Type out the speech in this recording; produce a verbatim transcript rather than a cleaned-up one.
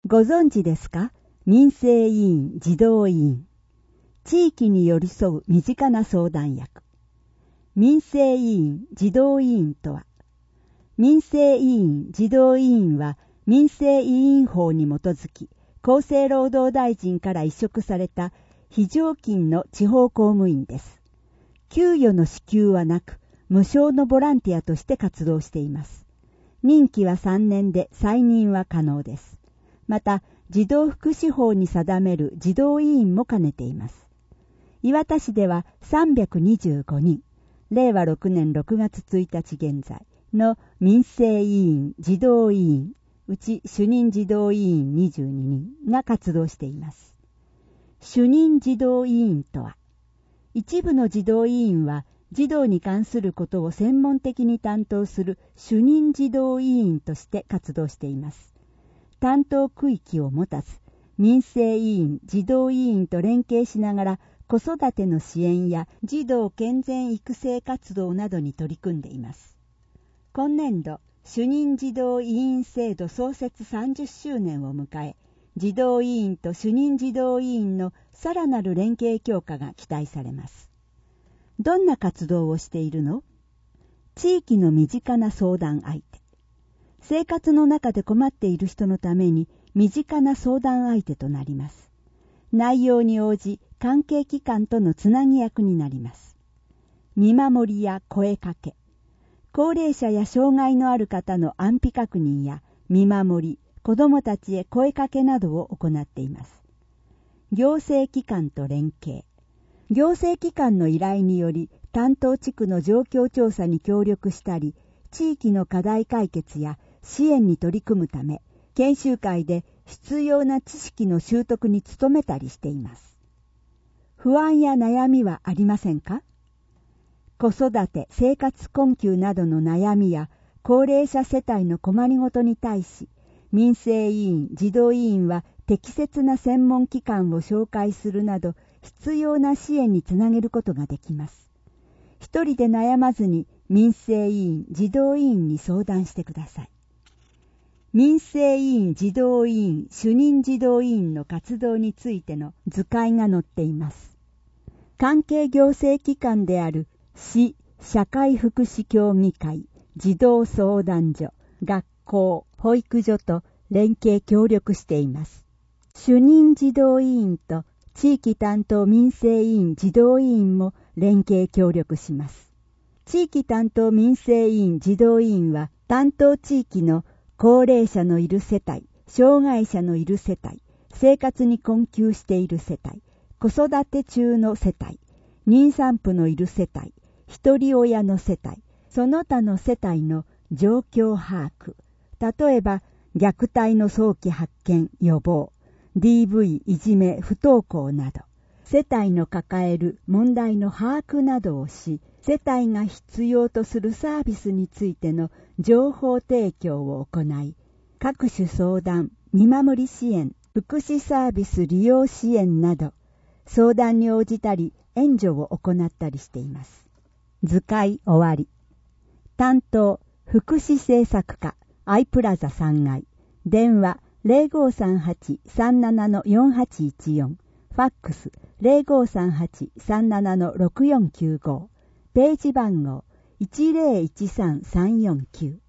ご存知ですか？民生委員、児童委員。地域に寄り添う身近な相談役。民生委員、児童委員とは、民生委員、児童委員は民生委員法に基づき、厚生労働大臣から委嘱された非常勤の地方公務員です。給与の支給はなく、無償のボランティアとして活動しています。任期はさんねんで再任は可能です。また、児童福祉法に定める児童委員も兼ねています。磐田市ではさんびゃくにじゅうごにん、れいわろくねんろくがつついたち現在の民生委員、児童委員、うち主任児童委員にじゅうににんが活動しています。主任児童委員とは、一部の児童委員は児童に関することを専門的に担当する主任児童委員として活動しています。担当区域を持たず、民生委員、児童委員と連携しながら子育ての支援や児童健全育成活動などに取り組んでいます。今年度、主任児童委員制度創設さんじゅっしゅうねんを迎え、児童委員と主任児童委員のさらなる連携強化が期待されます。どんな活動をしているの？地域の身近な相談相手。生活の中で困っている人のために身近な相談相手となります。内容に応じ関係機関とのつなぎ役になります。見守りや声かけ。高齢者や障害のある方の安否確認や見守り、子どもたちへ声かけなどを行っています。行政機関と連携。行政機関の依頼により担当地区の状況調査に協力したり、地域の課題解決や支援に取り組むため、研修会で必要な知識の習得に努めたりしています。不安や悩みはありませんか？子育て、生活困窮などの悩みや高齢者世帯の困りごとに対し、民生委員、児童委員は適切な専門機関を紹介するなど必要な支援につなげることができます。一人で悩まずに民生委員、児童委員に相談してください。民生委員、児童委員、主任児童委員の活動についての図解が載っています。関係行政機関である市、社会福祉協議会、児童相談所、学校、保育所と連携協力しています。主任児童委員と地域担当民生委員、児童委員も連携協力します。地域担当民生委員、児童委員は担当地域の高齢者のいる世帯、障害者のいる世帯、生活に困窮している世帯、子育て中の世帯、妊産婦のいる世帯、一人親の世帯、その他の世帯の状況把握、例えば虐待の早期発見、予防、ディーブイ、いじめ、不登校など、世帯の抱える問題の把握などをし、世帯が必要とするサービスについての情報提供を行い、各種相談、見守り支援、福祉サービス利用支援など、相談に応じたり援助を行ったりしています。図解終わり。担当、福祉政策課、アイプラザさんがい。電話、ゼロごさんはち さんなな よんはちいちよん。ファックス、ゼロごさんはち さんなな ろくよんきゅうご。ページ番号 いちゼロいちさんさんよんきゅう。